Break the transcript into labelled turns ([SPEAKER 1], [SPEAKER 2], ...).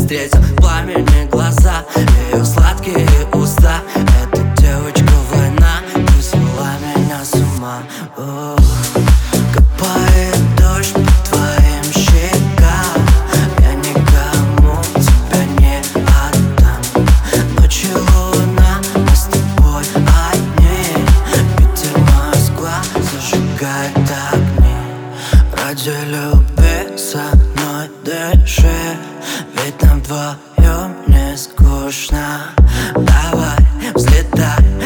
[SPEAKER 1] встретил пламени глаза, ее сладкие уста. Эта девочка война, ты свела меня с ума. Капает дождь по твоим щекам, я никому тебя не отдам. Ночью луна, мы с тобой одни. Питер, Москва зажигает огни. Ради любви со мной дыши, ведь нам вдвоем не скучно. Давай, взлетай.